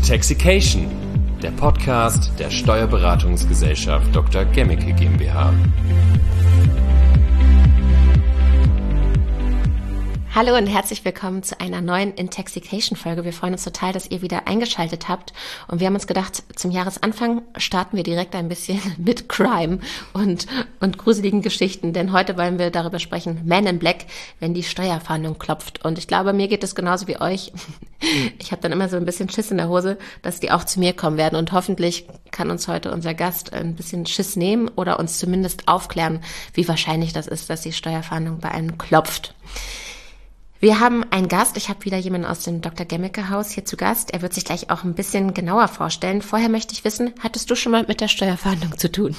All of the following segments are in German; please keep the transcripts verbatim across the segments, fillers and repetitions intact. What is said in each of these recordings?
Intoxication, der Podcast der Steuerberatungsgesellschaft Doktor Gemmicke GmbH. Hallo und herzlich willkommen zu einer neuen Intoxication-Folge. Wir freuen uns total, dass ihr wieder eingeschaltet habt. Und wir haben uns gedacht, zum Jahresanfang starten wir direkt ein bisschen mit Crime und, und gruseligen Geschichten. Denn heute wollen wir darüber sprechen, Man in Black, wenn die Steuerfahndung klopft. Und ich glaube, mir geht es genauso wie euch. Ich habe dann immer so ein bisschen Schiss in der Hose, dass die auch zu mir kommen werden. Und hoffentlich kann uns heute unser Gast ein bisschen Schiss nehmen oder uns zumindest aufklären, wie wahrscheinlich das ist, dass die Steuerfahndung bei einem klopft. Wir haben einen Gast, ich habe wieder jemanden aus dem Doktor Gemmicke Haus hier zu Gast. Er wird sich gleich auch ein bisschen genauer vorstellen. Vorher möchte ich wissen, hattest du schon mal mit der Steuerfahndung zu tun?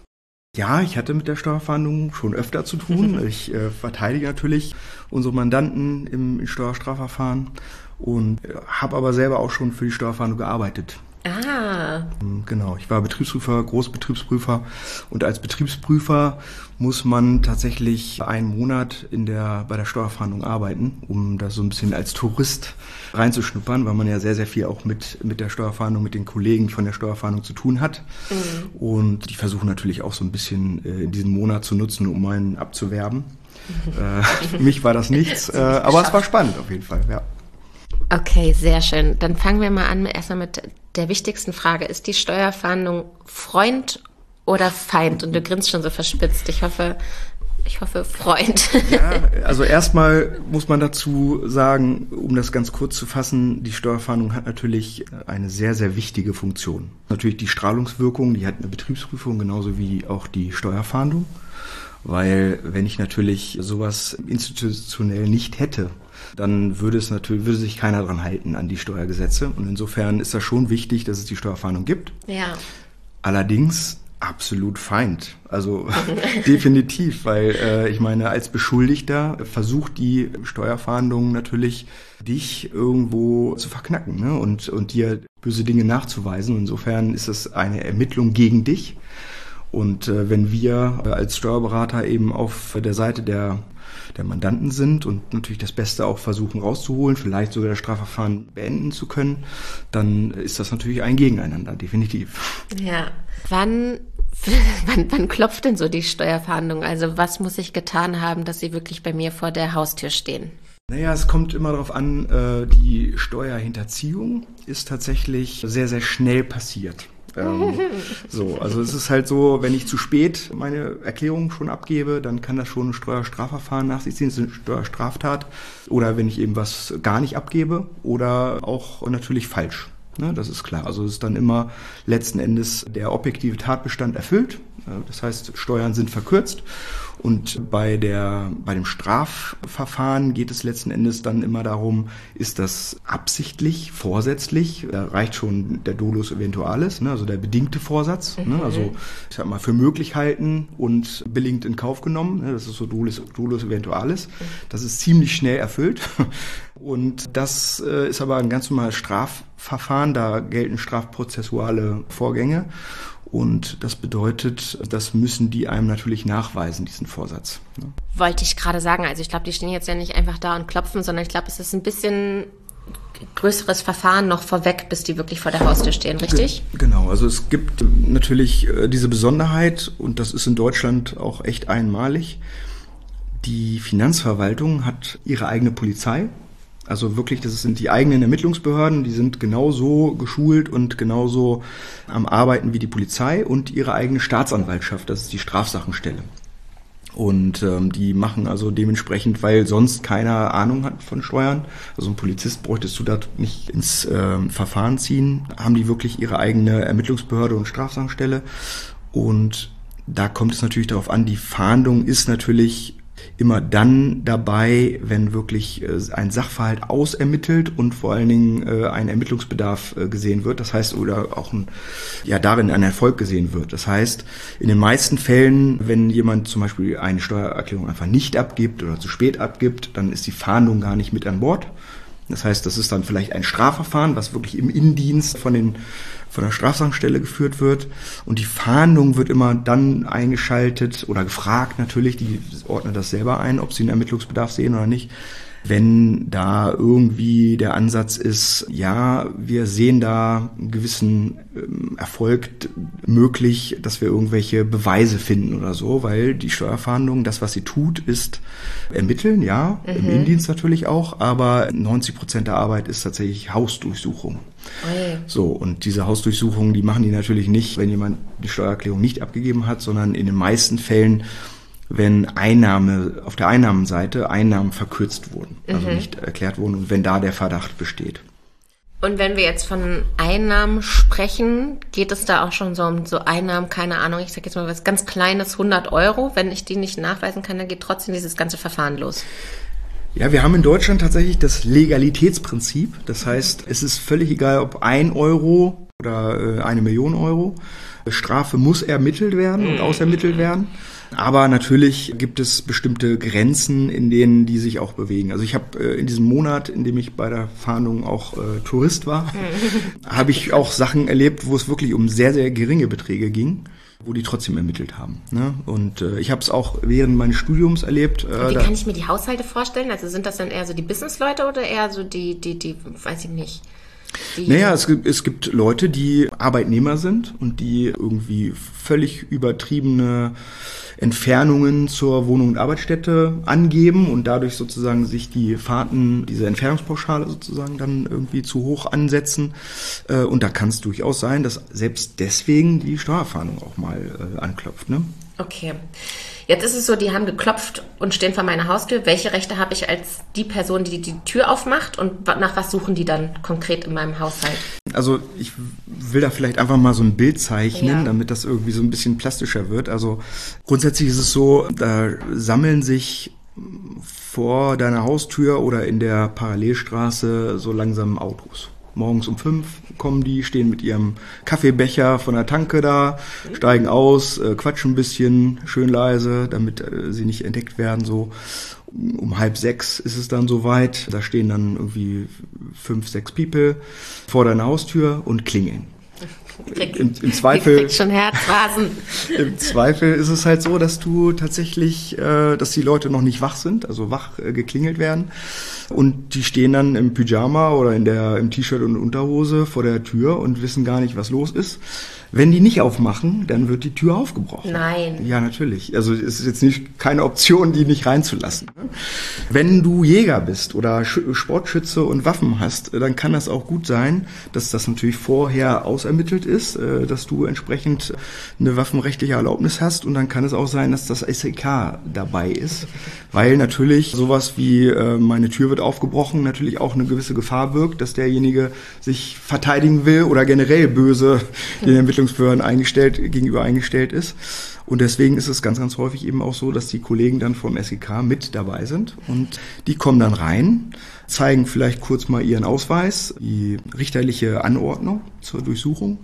Ja, ich hatte mit der Steuerfahndung schon öfter zu tun. Ich äh, verteidige natürlich unsere Mandanten im, im Steuerstrafverfahren und äh, habe aber selber auch schon für die Steuerfahndung gearbeitet. Ah. Genau, ich war Betriebsprüfer, Großbetriebsprüfer und als Betriebsprüfer muss man tatsächlich einen Monat in der, bei der Steuerfahndung arbeiten, um da so ein bisschen als Tourist reinzuschnuppern, weil man ja sehr, sehr viel auch mit, mit der Steuerfahndung, mit den Kollegen von der Steuerfahndung zu tun hat. Mhm. Und die versuchen natürlich auch so ein bisschen äh, in diesem Monat zu nutzen, um einen abzuwerben. Mhm. Äh, für mich war das nichts, äh, aber es war spannend auf jeden Fall, ja. Okay, sehr schön. Dann fangen wir mal an erstmal mit der wichtigsten Frage. Ist die Steuerfahndung Freund oder Feind? Und du grinst schon so verspitzt. Ich hoffe, ich hoffe Freund. Ja, also erstmal muss man dazu sagen, um das ganz kurz zu fassen, die Steuerfahndung hat natürlich eine sehr, sehr wichtige Funktion. Natürlich die Strahlungswirkung, die hat eine Betriebsprüfung, genauso wie auch die Steuerfahndung. Weil wenn ich natürlich sowas institutionell nicht hätte, dann würde es natürlich, würde sich keiner dran halten an die Steuergesetze. Und insofern ist das schon wichtig, dass es die Steuerfahndung gibt. Ja. Allerdings absolut Feind. Also definitiv, weil äh, ich meine, als Beschuldigter versucht die Steuerfahndung natürlich, dich irgendwo zu verknacken, ne? und, und dir böse Dinge nachzuweisen. Insofern ist es eine Ermittlung gegen dich. Und äh, wenn wir äh, als Steuerberater eben auf der Seite der der Mandanten sind und natürlich das Beste auch versuchen rauszuholen, vielleicht sogar das Strafverfahren beenden zu können, dann ist das natürlich ein Gegeneinander, definitiv. Ja. Wann, wann, wann klopft denn so die Steuerfahndung? Also was muss ich getan haben, dass sie wirklich bei mir vor der Haustür stehen? Naja, es kommt immer darauf an, äh, die Steuerhinterziehung ist tatsächlich sehr, sehr schnell passiert. Ähm, so, also es ist halt so, wenn ich zu spät meine Erklärung schon abgebe, dann kann das schon ein Steuerstrafverfahren nach sich ziehen, das ist eine Steuerstraftat. Oder wenn ich eben was gar nicht abgebe oder auch natürlich falsch. Ne, das ist klar. Also es ist dann immer letzten Endes der objektive Tatbestand erfüllt. Das heißt, Steuern sind verkürzt. Und bei der, bei dem Strafverfahren geht es letzten Endes dann immer darum, ist das absichtlich, vorsätzlich? Da reicht schon der Dolus eventualis, ne, also der bedingte Vorsatz. Mhm. Ne, also ich sag mal, für möglich halten und billigend in Kauf genommen. Ne, das ist so Dolus, Dolus eventualis. Das ist ziemlich schnell erfüllt. Und das äh, ist aber ein ganz normales Strafverfahren. Da gelten strafprozessuale Vorgänge. Und das bedeutet, das müssen die einem natürlich nachweisen, diesen Vorsatz. Ne? Wollte ich gerade sagen. Also ich glaube, die stehen jetzt ja nicht einfach da und klopfen, sondern ich glaube, es ist ein bisschen größeres Verfahren noch vorweg, bis die wirklich vor der Haustür stehen, richtig? Genau, also es gibt natürlich diese Besonderheit, und das ist in Deutschland auch echt einmalig. Die Finanzverwaltung hat ihre eigene Polizei. Also wirklich, das sind die eigenen Ermittlungsbehörden, die sind genauso geschult und genauso am Arbeiten wie die Polizei und ihre eigene Staatsanwaltschaft, das ist die Strafsachenstelle. Und ähm, die machen also dementsprechend, weil sonst keiner Ahnung hat von Steuern, also ein Polizist bräuchtest du da nicht ins ähm, Verfahren ziehen, haben die wirklich ihre eigene Ermittlungsbehörde und Strafsachenstelle. Und da kommt es natürlich darauf an, die Fahndung ist natürlich immer dann dabei, wenn wirklich äh, ein Sachverhalt ausermittelt und vor allen Dingen äh, ein Ermittlungsbedarf äh, gesehen wird. Das heißt, oder auch ein, ja, darin ein Erfolg gesehen wird. Das heißt, in den meisten Fällen, wenn jemand zum Beispiel eine Steuererklärung einfach nicht abgibt oder zu spät abgibt, dann ist die Fahndung gar nicht mit an Bord. Das heißt, das ist dann vielleicht ein Strafverfahren, was wirklich im Innendienst von den von der Strafsachenstelle geführt wird. Und die Fahndung wird immer dann eingeschaltet oder gefragt natürlich, die ordnen das selber ein, ob sie einen Ermittlungsbedarf sehen oder nicht, Wenn da irgendwie der Ansatz ist, ja, wir sehen da einen gewissen ähm, Erfolg möglich, dass wir irgendwelche Beweise finden oder so, weil die Steuerfahndung, das, was sie tut, ist ermitteln, ja, mhm. im Innendienst natürlich auch, aber neunzig Prozent der Arbeit ist tatsächlich Hausdurchsuchung. Okay. So, und diese Hausdurchsuchungen, die machen die natürlich nicht, wenn jemand die Steuererklärung nicht abgegeben hat, sondern in den meisten Fällen, wenn Einnahme, auf der Einnahmenseite Einnahmen verkürzt wurden, also mhm. nicht erklärt wurden und wenn da der Verdacht besteht. Und wenn wir jetzt von Einnahmen sprechen, geht es da auch schon so um so Einnahmen, keine Ahnung, ich sag jetzt mal was ganz Kleines, hundert Euro. Wenn ich die nicht nachweisen kann, dann geht trotzdem dieses ganze Verfahren los. Ja, wir haben in Deutschland tatsächlich das Legalitätsprinzip. Das heißt, es ist völlig egal, ob ein Euro oder äh, eine Million Euro. Strafe muss ermittelt werden und ausermittelt werden. Aber natürlich gibt es bestimmte Grenzen, in denen die sich auch bewegen. Also ich habe äh, in diesem Monat, in dem ich bei der Fahndung auch äh, Tourist war, habe ich auch Sachen erlebt, wo es wirklich um sehr, sehr geringe Beträge ging, wo die trotzdem ermittelt haben. Ne? Und äh, ich habe es auch während meines Studiums erlebt. Äh, Wie kann ich mir die Haushalte vorstellen? Also sind das dann eher so die Businessleute oder eher so die, die, die, weiß ich nicht. Die naja, es gibt, es gibt Leute, die Arbeitnehmer sind und die irgendwie völlig übertriebene Entfernungen zur Wohnung und Arbeitsstätte angeben und dadurch sozusagen sich die Fahrten, diese Entfernungspauschale sozusagen dann irgendwie zu hoch ansetzen. Und da kann es durchaus sein, dass selbst deswegen die Steuerfahndung auch mal anklopft. Ne? Okay. Jetzt ist es so, die haben geklopft und stehen vor meiner Haustür. Welche Rechte habe ich als die Person, die die Tür aufmacht und nach was suchen die dann konkret in meinem Haushalt? Also ich will da vielleicht einfach mal so ein Bild zeichnen, ja. damit das irgendwie so ein bisschen plastischer wird. Also grundsätzlich ist es so, da sammeln sich vor deiner Haustür oder in der Parallelstraße so langsam Autos. Morgens um fünf kommen die, stehen mit ihrem Kaffeebecher von der Tanke da, steigen aus, äh, quatschen ein bisschen, schön leise, damit äh, sie nicht entdeckt werden. So um halb sechs ist es dann soweit. Da stehen dann irgendwie fünf, sechs People vor deiner Haustür und klingeln. Krieg, Im, im Zweifel, krieg schon Herzrasen. Im Zweifel ist es halt so, dass du tatsächlich, äh, dass die Leute noch nicht wach sind, also wach äh, geklingelt werden. Und die stehen dann im Pyjama oder in der im T-Shirt und Unterhose vor der Tür und wissen gar nicht, was los ist. Wenn die nicht aufmachen, dann wird die Tür aufgebrochen. Nein. Ja, natürlich. Also es ist jetzt nicht keine Option, die nicht reinzulassen. Wenn du Jäger bist oder Sportschütze und Waffen hast, dann kann das auch gut sein, dass das natürlich vorher ausermittelt ist, dass du entsprechend eine waffenrechtliche Erlaubnis hast. Und dann kann es auch sein, dass das S E K dabei ist, weil natürlich sowas wie meine Tür wird aufgebrochen natürlich auch eine gewisse Gefahr birgt, dass derjenige sich verteidigen will oder generell böse den Ermittlungsbehörden eingestellt, gegenüber eingestellt ist. Und deswegen ist es ganz, ganz häufig eben auch so, dass die Kollegen dann vom S E K mit dabei sind und die kommen dann rein, zeigen vielleicht kurz mal ihren Ausweis, die richterliche Anordnung zur Durchsuchung.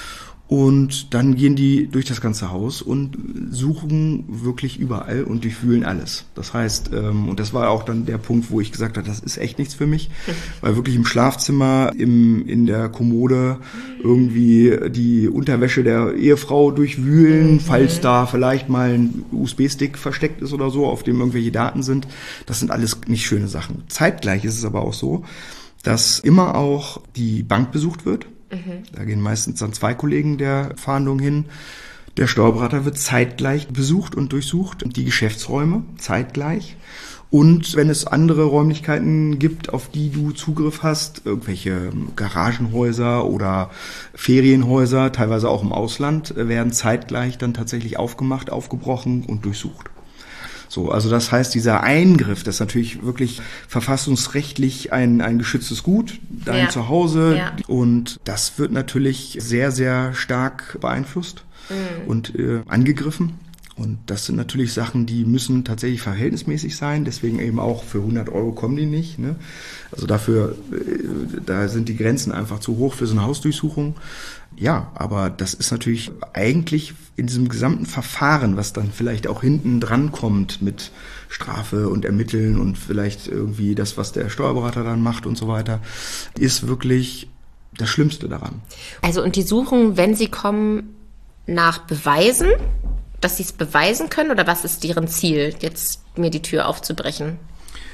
Und dann gehen die durch das ganze Haus und suchen wirklich überall und durchwühlen alles. Das heißt, ähm, und das war auch dann der Punkt, wo ich gesagt habe, das ist echt nichts für mich, weil wirklich im Schlafzimmer, im in der Kommode irgendwie die Unterwäsche der Ehefrau durchwühlen, falls da vielleicht mal ein U S B-Stick versteckt ist oder so, auf dem irgendwelche Daten sind. Das sind alles nicht schöne Sachen. Zeitgleich ist es aber auch so, dass immer auch die Bank besucht wird. Da gehen meistens dann zwei Kollegen der Fahndung hin. Der Steuerberater wird zeitgleich besucht und durchsucht. Die Geschäftsräume zeitgleich. Und wenn es andere Räumlichkeiten gibt, auf die du Zugriff hast, irgendwelche Garagenhäuser oder Ferienhäuser, teilweise auch im Ausland, werden zeitgleich dann tatsächlich aufgemacht, aufgebrochen und durchsucht. So, also das heißt, dieser Eingriff, das ist natürlich wirklich verfassungsrechtlich ein, ein geschütztes Gut, dein ja. Zuhause. Ja. Und das wird natürlich sehr, sehr stark beeinflusst mhm. und äh, angegriffen. Und das sind natürlich Sachen, die müssen tatsächlich verhältnismäßig sein. Deswegen eben auch für hundert Euro kommen die nicht. Ne? Also dafür, äh, da sind die Grenzen einfach zu hoch für so eine Hausdurchsuchung. Ja, aber das ist natürlich eigentlich in diesem gesamten Verfahren, was dann vielleicht auch hinten dran kommt mit Strafe und Ermitteln und vielleicht irgendwie das, was der Steuerberater dann macht und so weiter, ist wirklich das Schlimmste daran. Also und die suchen, wenn sie kommen, nach Beweisen, dass sie es beweisen können, oder was ist deren Ziel, jetzt mir die Tür aufzubrechen?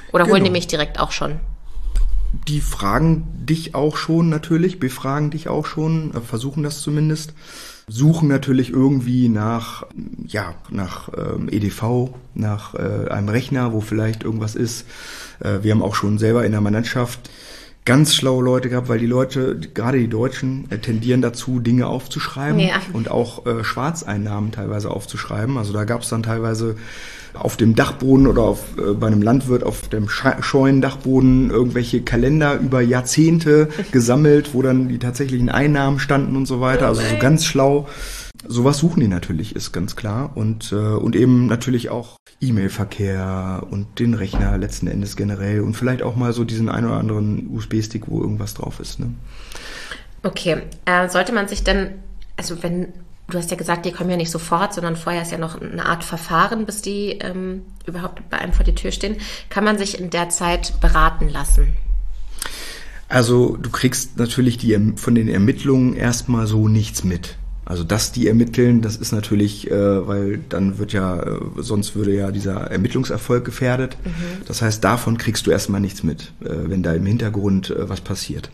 Oder Genau. holen die mich direkt auch schon? Die fragen dich auch schon natürlich, befragen dich auch schon, versuchen das zumindest. Suchen natürlich irgendwie nach, ja, nach ähm, E D V, nach äh, einem Rechner, wo vielleicht irgendwas ist. Äh, wir haben auch schon selber in der Mannschaft ganz schlaue Leute gehabt, weil die Leute, gerade die Deutschen, äh, tendieren dazu, Dinge aufzuschreiben ja. und auch äh, Schwarzeinnahmen teilweise aufzuschreiben. Also da gab es dann teilweise auf dem Dachboden oder auf, äh, bei einem Landwirt auf dem Scheunendachboden irgendwelche Kalender über Jahrzehnte gesammelt, wo dann die tatsächlichen Einnahmen standen und so weiter. Also so ganz schlau. Sowas suchen die natürlich, ist ganz klar. Und, äh, und eben natürlich auch E-Mail-Verkehr und den Rechner letzten Endes generell und vielleicht auch mal so diesen ein oder anderen U S B-Stick, wo irgendwas drauf ist. Ne? Okay, äh, sollte man sich denn, also wenn, du hast ja gesagt, die kommen ja nicht sofort, sondern vorher ist ja noch eine Art Verfahren, bis die ähm, überhaupt bei einem vor die Tür stehen. Kann man sich in der Zeit beraten lassen? Also du kriegst natürlich die, von den Ermittlungen erstmal so nichts mit. Also dass die ermitteln, das ist natürlich, äh, weil dann wird ja, äh, sonst würde ja dieser Ermittlungserfolg gefährdet. Mhm. Das heißt, davon kriegst du erstmal nichts mit, äh, wenn da im Hintergrund äh, was passiert.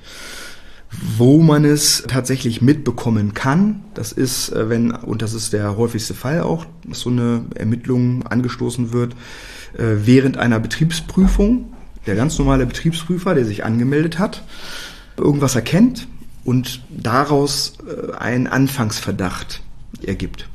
Wo man es tatsächlich mitbekommen kann, das ist, äh, wenn, und das ist der häufigste Fall auch, dass so eine Ermittlung angestoßen wird, äh, während einer Betriebsprüfung, der ganz normale Betriebsprüfer, der sich angemeldet hat, irgendwas erkennt, und daraus äh, ein Anfangsverdacht ergibt,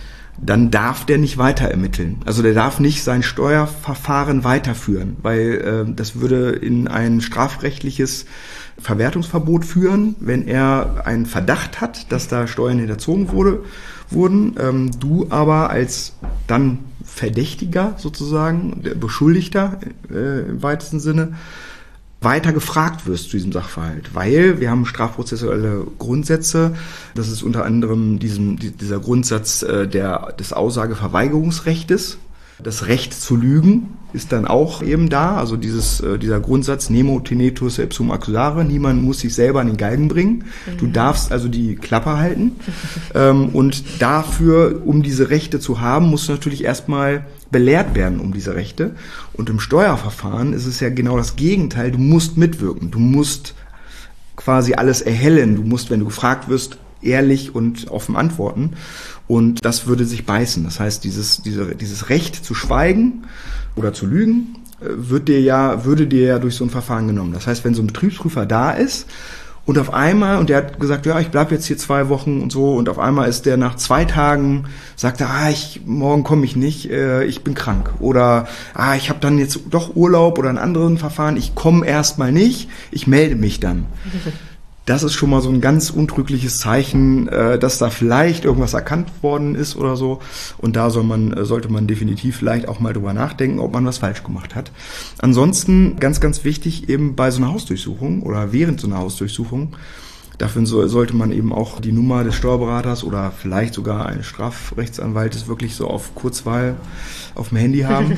dann darf der nicht weiter ermitteln. Also der darf nicht sein Steuerverfahren weiterführen, weil äh, das würde in ein strafrechtliches Verwertungsverbot führen, wenn er einen Verdacht hat, dass da Steuern hinterzogen wurde, wurden. Ähm, du aber als dann Verdächtiger sozusagen, der Beschuldigter äh, im weitesten Sinne, weiter gefragt wirst zu diesem Sachverhalt, weil wir haben strafprozessuelle Grundsätze. Das ist unter anderem diesem, dieser Grundsatz äh, der, des Aussageverweigerungsrechtes. Das Recht zu lügen ist dann auch eben da, also dieses, äh, dieser Grundsatz nemo tenetur ipsum accusare, niemand muss sich selber an den Galgen bringen. Mhm. Du darfst also die Klappe halten. ähm, und dafür, um diese Rechte zu haben, musst du natürlich erstmal belehrt werden um diese Rechte. Und im Steuerverfahren ist es ja genau das Gegenteil. Du musst mitwirken. Du musst quasi alles erhellen. Du musst, wenn du gefragt wirst, ehrlich und offen antworten. Und das würde sich beißen. Das heißt, dieses, diese, dieses Recht zu schweigen oder zu lügen, wird dir ja, würde dir ja durch so ein Verfahren genommen. Das heißt, wenn so ein Betriebsprüfer da ist, und auf einmal, und der hat gesagt, ja, ich bleib jetzt hier zwei Wochen und so, und auf einmal ist der nach zwei Tagen, sagt er, ah, ich, morgen komme ich nicht, äh, ich bin krank. Oder, ah, ich habe dann jetzt doch Urlaub oder ein anderes Verfahren, ich komme erstmal nicht, ich melde mich dann. Das ist schon mal so ein ganz untrügliches Zeichen, äh, dass da vielleicht irgendwas erkannt worden ist oder so. Und da soll man, äh, sollte man definitiv vielleicht auch mal drüber nachdenken, ob man was falsch gemacht hat. Ansonsten ganz, ganz wichtig eben bei so einer Hausdurchsuchung oder während so einer Hausdurchsuchung, dafür so, sollte man eben auch die Nummer des Steuerberaters oder vielleicht sogar eines Strafrechtsanwaltes wirklich so auf Kurzwahl auf dem Handy haben.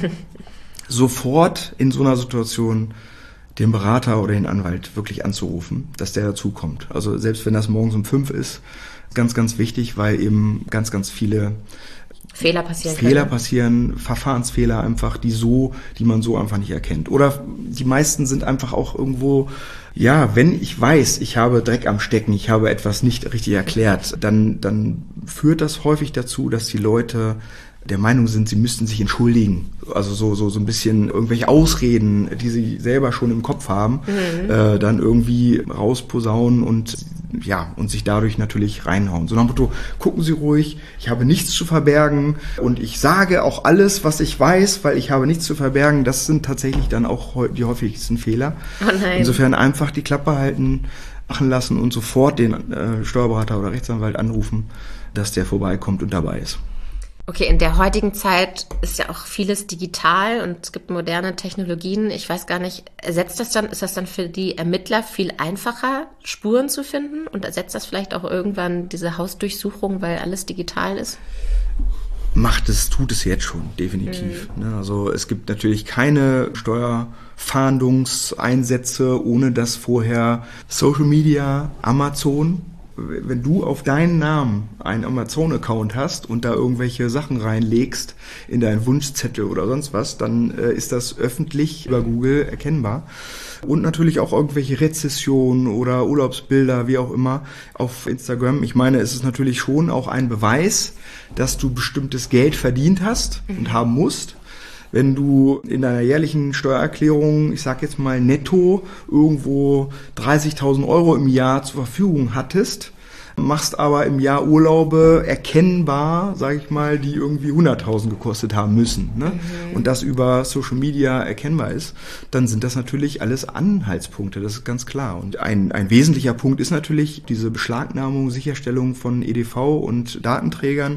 Sofort in so einer Situation den Berater oder den Anwalt wirklich anzurufen, dass der dazukommt. Also selbst wenn das morgens um fünf ist, ganz, ganz wichtig, weil eben ganz, ganz viele Fehler passieren Fehler können. passieren, Verfahrensfehler einfach, die so, die man so einfach nicht erkennt. Oder die meisten sind einfach auch irgendwo, ja, wenn ich weiß, ich habe Dreck am Stecken, ich habe etwas nicht richtig erklärt, dann, dann führt das häufig dazu, dass die Leute der Meinung sind, sie müssten sich entschuldigen. Also so so so ein bisschen irgendwelche Ausreden, die sie selber schon im Kopf haben, mhm. äh, dann irgendwie rausposaunen und ja und sich dadurch natürlich reinhauen. So nach dem Motto, gucken Sie ruhig, ich habe nichts zu verbergen und ich sage auch alles, was ich weiß, weil ich habe nichts zu verbergen. Das sind tatsächlich dann auch die häufigsten Fehler. Oh nein. Insofern einfach die Klappe halten, machen lassen und sofort den äh, Steuerberater oder Rechtsanwalt anrufen, dass der vorbeikommt und dabei ist. Okay, in der heutigen Zeit ist ja auch vieles digital und es gibt moderne Technologien. Ich weiß gar nicht, ersetzt das dann, ist das dann für die Ermittler viel einfacher, Spuren zu finden? Und ersetzt das vielleicht auch irgendwann diese Hausdurchsuchung, weil alles digital ist? Macht es, tut es jetzt schon, definitiv. Mhm. Also es gibt natürlich keine Steuerfahndungseinsätze, ohne dass vorher Social Media, Amazon wenn du auf deinen Namen einen Amazon-Account hast und da irgendwelche Sachen reinlegst in deinen Wunschzettel oder sonst was, dann äh, ist das öffentlich über Google erkennbar. Und natürlich auch irgendwelche Rezessionen oder Urlaubsbilder, wie auch immer, auf Instagram. Ich meine, es ist natürlich schon auch ein Beweis, dass du bestimmtes Geld verdient hast und haben musst. Wenn du in deiner jährlichen Steuererklärung, ich sag jetzt mal netto, irgendwo dreißigtausend Euro im Jahr zur Verfügung hattest, machst aber im Jahr Urlaube erkennbar, sage ich mal, die irgendwie hunderttausend gekostet haben müssen, ne? Mhm. Und das über Social Media erkennbar ist, dann sind das natürlich alles Anhaltspunkte, das ist ganz klar. Und ein, ein wesentlicher Punkt ist natürlich diese Beschlagnahmung, Sicherstellung von E D V und Datenträgern.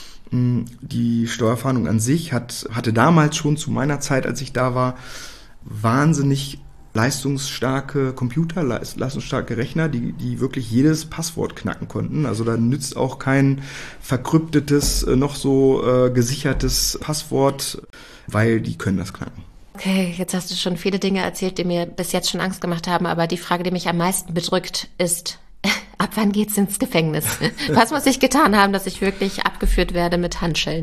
Die Steuerfahndung an sich hat, hatte damals schon zu meiner Zeit, als ich da war, wahnsinnig leistungsstarke Computer, leistungsstarke Rechner, die, die wirklich jedes Passwort knacken konnten. Also da nützt auch kein verkryptetes, noch so äh, gesichertes Passwort, weil die können das knacken. Okay, jetzt hast du schon viele Dinge erzählt, die mir bis jetzt schon Angst gemacht haben, aber die Frage, die mich am meisten bedrückt, ist, ab wann geht's ins Gefängnis? Was muss ich getan haben, dass ich wirklich abgeführt werde mit Handschellen?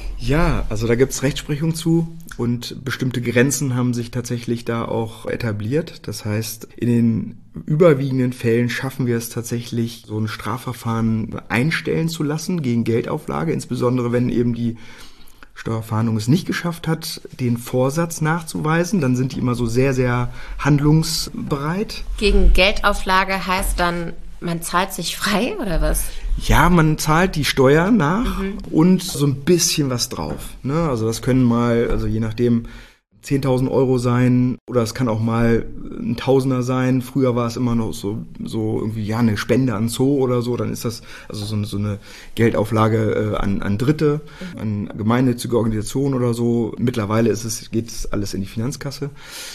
Ja, also da gibt's Rechtsprechung zu und bestimmte Grenzen haben sich tatsächlich da auch etabliert. Das heißt, in den überwiegenden Fällen schaffen wir es tatsächlich, so ein Strafverfahren einstellen zu lassen gegen Geldauflage, insbesondere wenn eben die Steuerfahndung es nicht geschafft hat, den Vorsatz nachzuweisen, dann sind die immer so sehr, sehr handlungsbereit. Gegen Geldauflage heißt dann, man zahlt sich frei oder was? Ja, man zahlt die Steuer nach mhm. und so ein bisschen was drauf. Ne? Also das können mal, also je nachdem, zehntausend Euro sein oder es kann auch mal ein Tausender sein. Früher war es immer noch so so irgendwie ja eine Spende an Zoo oder so. Dann ist das also so eine, so eine Geldauflage äh, an an Dritte, an gemeinnützige Organisationen oder so. Mittlerweile ist es geht es alles in die Finanzkasse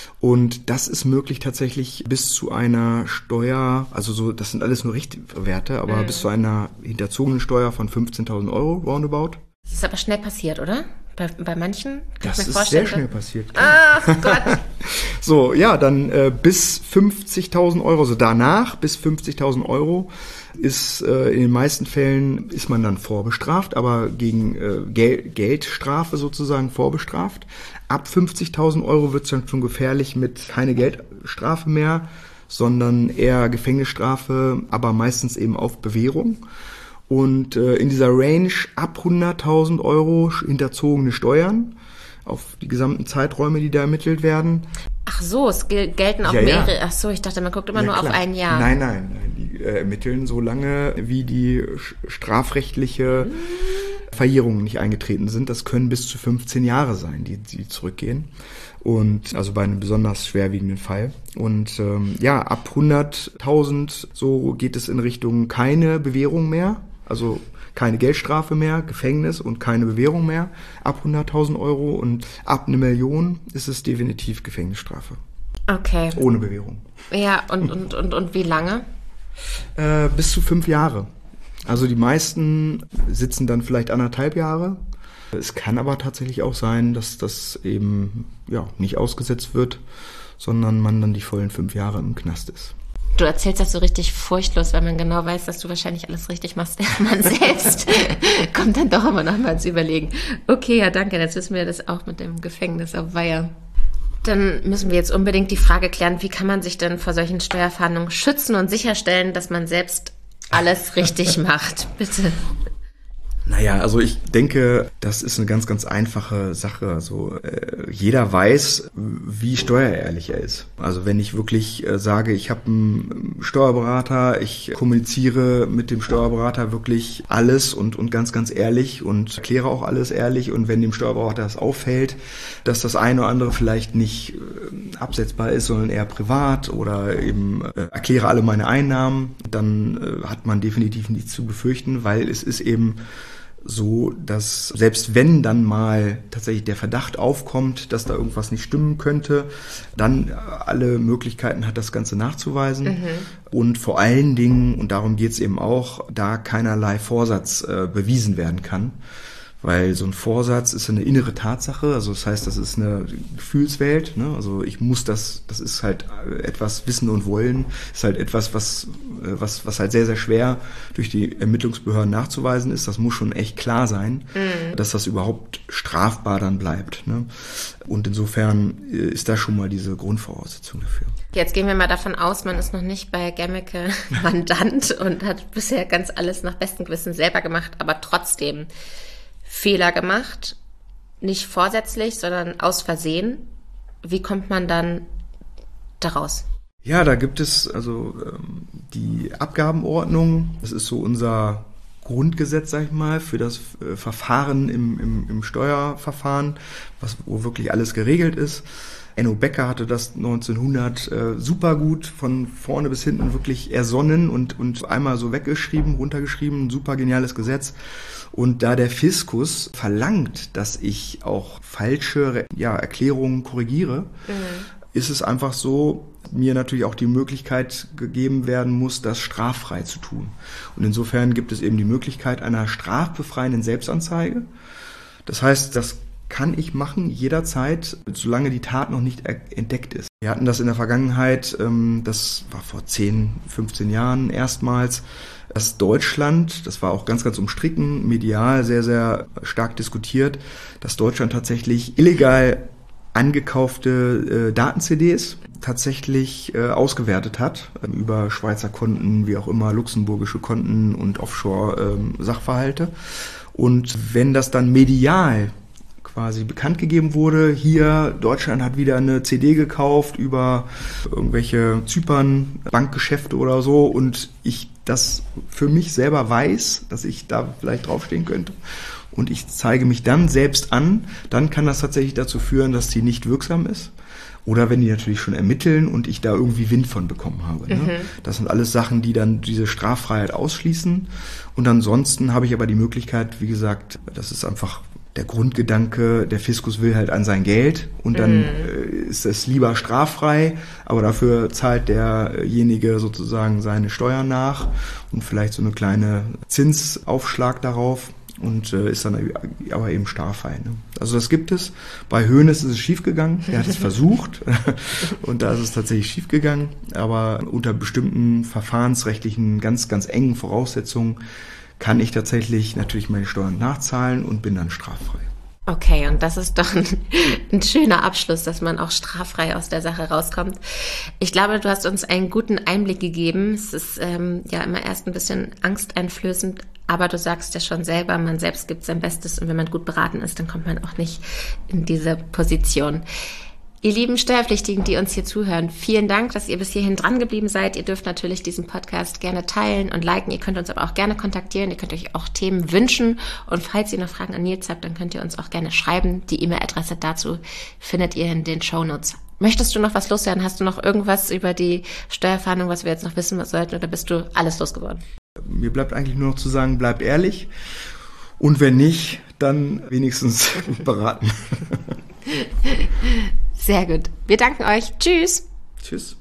und das ist möglich tatsächlich bis zu einer Steuer. Also so das sind alles nur Richtwerte, aber mhm. bis zu einer hinterzogenen Steuer von fünfzehntausend Euro roundabout. Das ist aber schnell passiert, oder? Bei, bei manchen? Kann das ich mir ist vorstellen, sehr schnell passiert. Ach Gott. So, ja, dann äh, bis fünfzigtausend Euro, also danach bis fünfzigtausend Euro ist äh, in den meisten Fällen ist man dann vorbestraft, aber gegen äh, Gel- Geldstrafe sozusagen vorbestraft. Ab fünfzigtausend Euro wird es dann schon gefährlich mit keine Geldstrafe mehr, sondern eher Gefängnisstrafe, aber meistens eben auf Bewährung. Und äh, in dieser Range ab hunderttausend Euro hinterzogene Steuern auf die gesamten Zeiträume, die da ermittelt werden. Ach so, es gel- gelten auch ja, mehrere. Ja. Ach so, ich dachte, man guckt immer ja, nur klar. auf ein Jahr. Nein, nein, nein. Die äh, ermitteln so lange, wie die strafrechtliche hm. Verjährungen nicht eingetreten sind. Das können bis zu fünfzehn Jahre sein, die, die zurückgehen. Und also bei einem besonders schwerwiegenden Fall. Und ähm, ja, ab hunderttausend so geht es in Richtung keine Bewährung mehr. Also keine Geldstrafe mehr, Gefängnis und keine Bewährung mehr ab hunderttausend Euro und ab eine Million ist es definitiv Gefängnisstrafe. Okay. Ohne Bewährung. Ja, und, und, und, und wie lange? Äh, bis zu fünf Jahre. Also die meisten sitzen dann vielleicht anderthalb Jahre. Es kann aber tatsächlich auch sein, dass das eben ja nicht ausgesetzt wird, sondern man dann die vollen fünf Jahre im Knast ist. Du erzählst das so richtig furchtlos, weil man genau weiß, dass du wahrscheinlich alles richtig machst. Man selbst kommt dann doch immer noch mal ins Überlegen. Okay, ja, danke, jetzt wissen wir das auch mit dem Gefängnis auf Weiher. Dann müssen wir jetzt unbedingt die Frage klären, wie kann man sich denn vor solchen Steuerfahndungen schützen und sicherstellen, dass man selbst alles richtig macht? Bitte. Naja, also ich denke, das ist eine ganz, ganz einfache Sache. Also äh, jeder weiß, wie steuerehrlich er ist. Also wenn ich wirklich äh, sage, ich habe einen Steuerberater, ich kommuniziere mit dem Steuerberater wirklich alles und, und ganz, ganz ehrlich und erkläre auch alles ehrlich. Und wenn dem Steuerberater das auffällt, dass das eine oder andere vielleicht nicht äh, absetzbar ist, sondern eher privat oder eben äh, erkläre alle meine Einnahmen, dann äh, hat man definitiv nichts zu befürchten, weil es ist eben so, dass selbst wenn dann mal tatsächlich der Verdacht aufkommt, dass da irgendwas nicht stimmen könnte, dann alle Möglichkeiten hat, das Ganze nachzuweisen. Mhm. Und vor allen Dingen, und darum geht's eben auch, da keinerlei Vorsatz äh, bewiesen werden kann. Weil so ein Vorsatz ist eine innere Tatsache, also das heißt, das ist eine Gefühlswelt, ne? Also ich muss das, das ist halt etwas Wissen und Wollen, ist halt etwas, was was, was halt sehr, sehr schwer durch die Ermittlungsbehörden nachzuweisen ist. Das muss schon echt klar sein, mhm. dass das überhaupt strafbar dann bleibt. Ne? Und insofern ist da schon mal diese Grundvoraussetzung dafür. Jetzt gehen wir mal davon aus, man ist noch nicht bei Gemmeke Mandant und hat bisher ganz alles nach bestem Gewissen selber gemacht, aber trotzdem Fehler gemacht, nicht vorsätzlich, sondern aus Versehen. Wie kommt man dann daraus? Ja, da gibt es also ähm, die Abgabenordnung. Das ist so unser Grundgesetz, sag ich mal, für das äh, Verfahren im, im, im Steuerverfahren, was, wo wirklich alles geregelt ist. Enno Becker hatte das neunzehnhundert äh, super gut von vorne bis hinten wirklich ersonnen und, und einmal so weggeschrieben, runtergeschrieben, ein super geniales Gesetz. Und da der Fiskus verlangt, dass ich auch falsche ja, Erklärungen korrigiere, mhm. ist es einfach so, mir natürlich auch die Möglichkeit gegeben werden muss, das straffrei zu tun. Und insofern gibt es eben die Möglichkeit einer strafbefreienden Selbstanzeige. Das heißt, das kann ich machen jederzeit, solange die Tat noch nicht entdeckt ist. Wir hatten das in der Vergangenheit, das war vor zehn, fünfzehn Jahren erstmals, dass Deutschland, das war auch ganz, ganz umstritten, medial sehr, sehr stark diskutiert, dass Deutschland tatsächlich illegal angekaufte äh, Daten-C Ds tatsächlich äh, ausgewertet hat, äh, über Schweizer Konten, wie auch immer, luxemburgische Konten und Offshore-Sachverhalte. Ähm, und wenn das dann medial quasi bekannt gegeben wurde, hier, Deutschland hat wieder eine C D gekauft über irgendwelche Zypern, Bankgeschäfte oder so und ich das für mich selber weiß, dass ich da vielleicht draufstehen könnte und ich zeige mich dann selbst an, dann kann das tatsächlich dazu führen, dass die nicht wirksam ist. Oder wenn die natürlich schon ermitteln und ich da irgendwie Wind von bekommen habe. Ne? Mhm. Das sind alles Sachen, die dann diese Straffreiheit ausschließen. Und ansonsten habe ich aber die Möglichkeit, wie gesagt, das ist einfach der Grundgedanke, der Fiskus will halt an sein Geld und dann mhm. ist es lieber straffrei, aber dafür zahlt derjenige sozusagen seine Steuern nach und vielleicht so eine kleine Zinsaufschlag darauf und äh, ist dann aber eben straffrei. Ne? Also das gibt es. Bei Hoeneß ist es schiefgegangen, er hat es versucht und da ist es tatsächlich schiefgegangen, aber unter bestimmten verfahrensrechtlichen, ganz, ganz engen Voraussetzungen kann ich tatsächlich natürlich meine Steuern nachzahlen und bin dann straffrei. Okay, und das ist doch ein, ein schöner Abschluss, dass man auch straffrei aus der Sache rauskommt. Ich glaube, du hast uns einen guten Einblick gegeben. Es ist ähm, ja immer erst ein bisschen angsteinflößend, aber du sagst ja schon selber, man selbst gibt sein Bestes und wenn man gut beraten ist, dann kommt man auch nicht in diese Position. Ihr lieben Steuerpflichtigen, die uns hier zuhören, vielen Dank, dass ihr bis hierhin dran geblieben seid. Ihr dürft natürlich diesen Podcast gerne teilen und liken. Ihr könnt uns aber auch gerne kontaktieren. Ihr könnt euch auch Themen wünschen. Und falls ihr noch Fragen an Nils habt, dann könnt ihr uns auch gerne schreiben. Die E-Mail-Adresse dazu findet ihr in den Shownotes. Möchtest du noch was loswerden? Hast du noch irgendwas über die Steuerfahndung, was wir jetzt noch wissen sollten? Oder bist du alles losgeworden? Mir bleibt eigentlich nur noch zu sagen, bleibt ehrlich. Und wenn nicht, dann wenigstens beraten. Sehr gut. Wir danken euch. Tschüss. Tschüss.